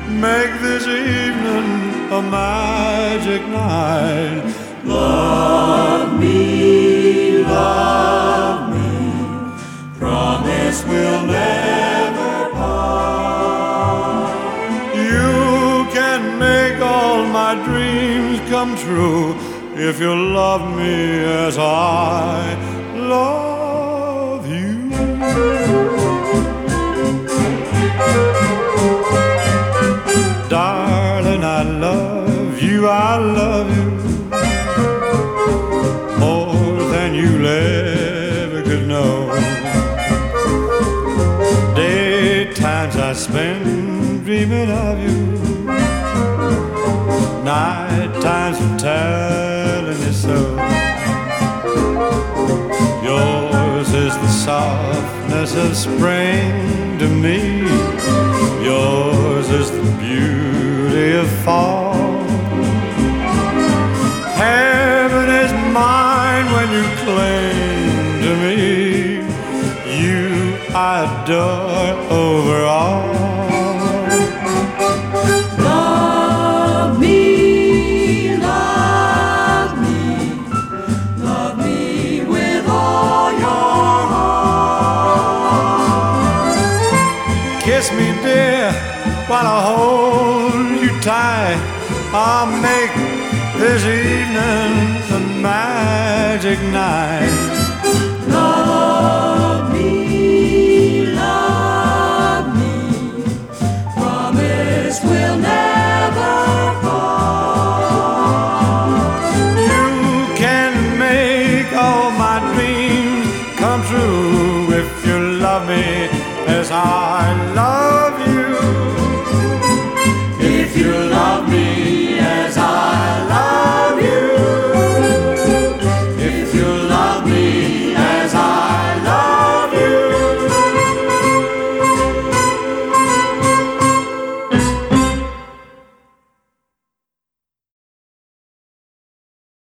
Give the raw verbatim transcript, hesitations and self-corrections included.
make this evening a magic night. Love me, love me, promise we'll never part. You can make all my dreams come true if you love me as I love you. Darling, I love you, I love you more than you'll ever could know. Daytimes I spend dreaming of you, night times I'm telling you so. Yours is the softness of spring to me, yours is the beauty of fall. Heaven is mine when you cling to me, you I adore over all. Kiss me, dear, while I hold you tight. I'll make this evening a magic night. Love me, love me, promise we'll never